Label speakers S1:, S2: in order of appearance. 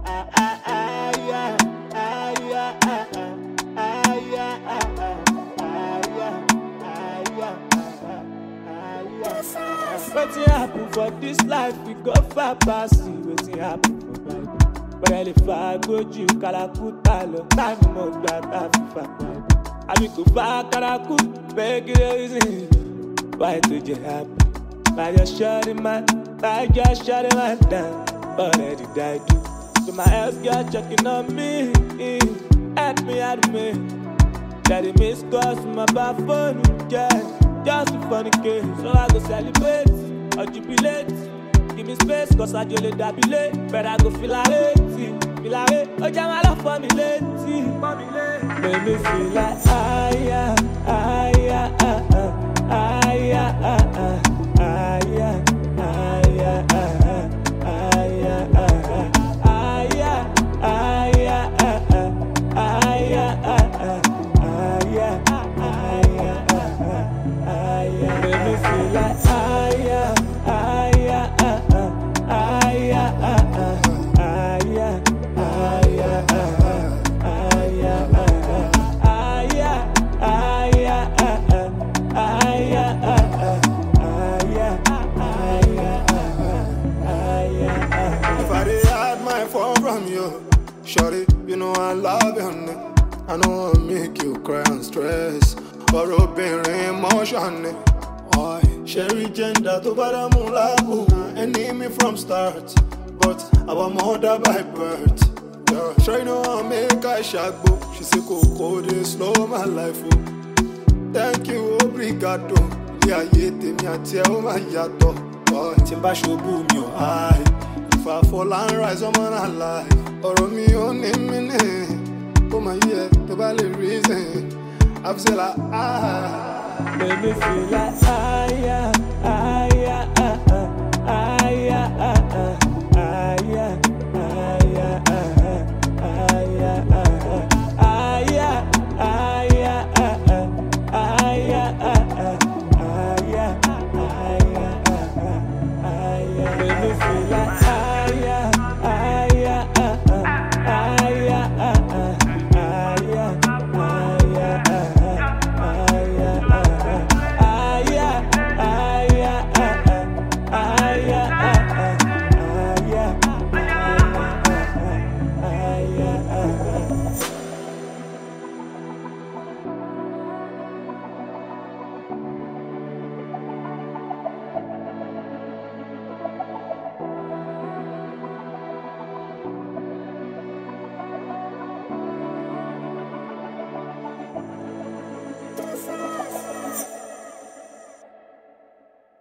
S1: Wetin happen for this life, we go far past it. Wetin happen for Bible? Bẹ̀rẹ̀ lè fa agbójú kàlàkùtà lọ. Táìmù mọ̀ gbà tá a fi fà Bible. Àbí kò bá kàràkù, bẹ́ẹ̀ kí lè rí sí i. Why to just happen? Now just shut it man, now just shut it man down. Already died too. So my ex girl checking on me. Help me. Daddy miss calls from my bad phone, yeah. Just a funny case, so I go celebrate or jubilate. Give me space, cause I just let that be late. But I go feel like it. Oh, jam my love for me late. Make me feel like
S2: shorty, you know I love you, honey. I know I'll make you cry and stress, but open emotion. Why? Sherry gender to Badamu, enemy from start, but our mother by birth. Yeah. Sure, you know I make I shagbo. She say Coco, they slow my life. Oh. Thank you, obrigado. Yeah, me a tell my yato. Boy, Timba show boom your eye. If I fall and rise, I'm alive. Or me on him, oh my yeah, the valley reason. I've said like,
S1: make me feel like